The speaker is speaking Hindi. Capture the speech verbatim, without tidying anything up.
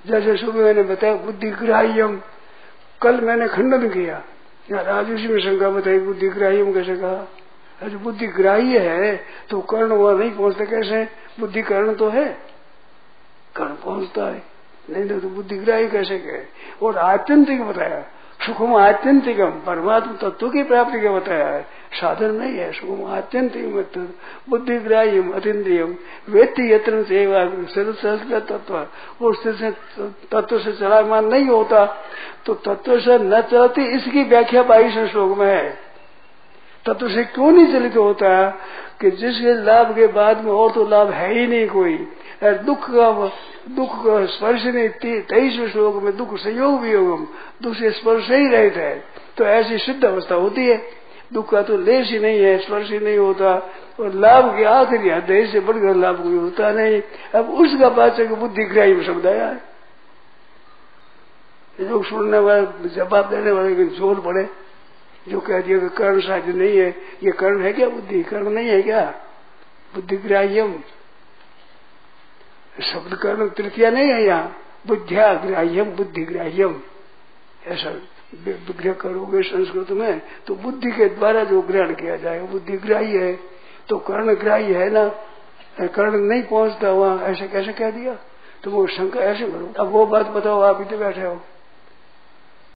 जैसे सुबह मैंने बताया बुद्धिग्राह्यम, कल मैंने खंडन किया, आज उसी में शंका बताई बुद्धिग्राह्यम कैसे कहा। अरे बुद्धिग्राह्य है तो कर्ण वहां नहीं पहुंचते कैसे? बुद्धि कर्ण तो है, कर्ण पहुंचता है, नहीं तो बुद्धिग्राह्य कैसे कहे। और आत्यंतिक बताया, सुखम आत्यंतिकम, परमात्मा तत्व की प्राप्ति का बताया है, साधन नहीं है। सुखम आत्यंतिक बुद्धिग्राह्यम अतीन्द्रियम वेत्ति यत्न से तत्व, उससे तत्व से चलायमान नहीं होता तो तत्व से न चलती, इसकी व्याख्या बाईस श्लोक में है। तत्व से क्यों नहीं चलित होता कि जिसके लाभ के बाद में और तो लाभ है ही नहीं कोई। दुख का दुख का स्पर्श नहीं, तेईसवें श्लोक में दुख संयोग वियोगम, दुख से स्पर्श ही रहता है, तो ऐसी सिद्ध अवस्था होती है। दुख का तो लेश ही नहीं है, स्पर्श ही नहीं होता, और लाभ के आखिरी अध्याय से बढ़कर लाभ कोई होता नहीं। अब उसका वाचक बुद्धिग्राह्य शब्द आया है। लोग सुनने वाले, जवाब देने वाले जोर पड़े, जो कह दिया कि कर्ण साध्य नहीं है, ये कर्ण है क्या? बुद्धि कर्ण नहीं है क्या? बुद्धिग्राह्यम शब्द कर्ण तृतीया नहीं है यहाँ, बुद्धिया ग्राह्यम बुद्धिग्राह्यम ऐसा विग्रह करोगे संस्कृत में तो बुद्धि के द्वारा जो ग्रहण किया जाएगा बुद्धिग्राह्य है। तो कर्ण ग्राह्य है ना, कर्ण नहीं पहुंचता वहां, ऐसे कैसे कह दिया? तो वो शंका ऐसे करो। अब वो बात बताओ, आप इतने बैठे हो।